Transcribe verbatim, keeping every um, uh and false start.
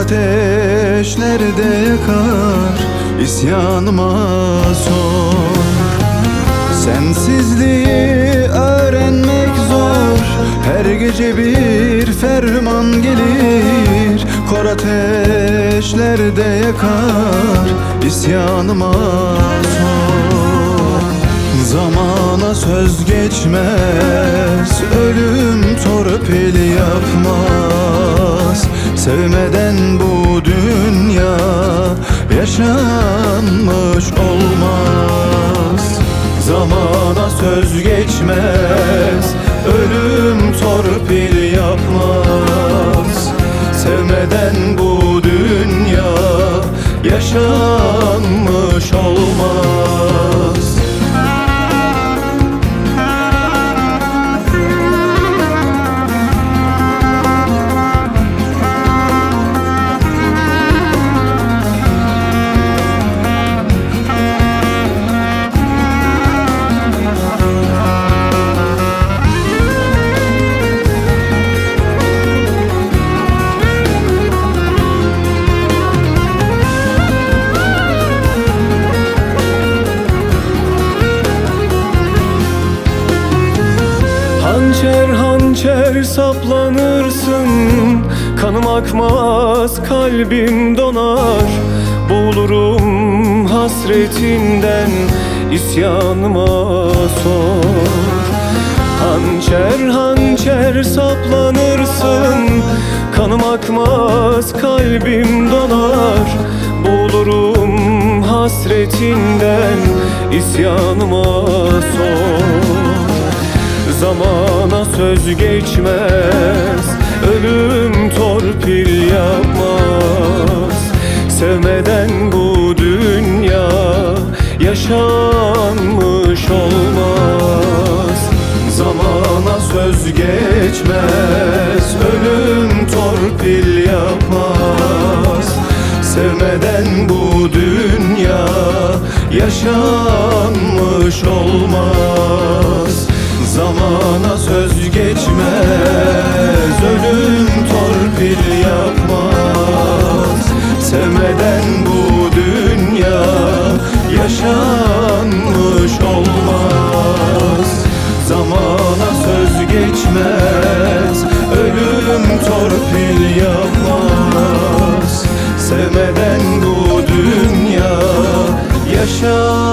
ateşlerde yakar isyanıma sor. Sensizliği öğrenmek zor, her gece bir ferman gelir. Kor ateşlerde yakar isyanıma sor. Zamana söz geçmez, ölüm torpil yapmaz. Sevmeden bu dünya yaşanmış olmaz. Zamana söz geçmez, ölüm torpil yapmaz. Sevmeden bu dünya yaşanmış olmaz. Hançer hançer saplanırsın, kanım akmaz, kalbim donar. Boğulurum hasretinden, isyanıma sor. Hançer hançer saplanırsın, kanım akmaz, kalbim donar. Boğulurum hasretinden, isyanıma sor. Zamana söz geçmez, ölüm torpil yapmaz. Sevmeden bu dünya yaşanmış olmaz. Zamana söz geçmez, ölüm torpil yapmaz. Sevmeden bu dünya yaşanmış olmaz. Zamana söz geçmez, ölüm torpil yapmaz. Sevmeden bu dünya yaşanmış olmaz. Zamana söz geçmez, ölüm torpil yapmaz. Sevmeden bu dünya yaşanmış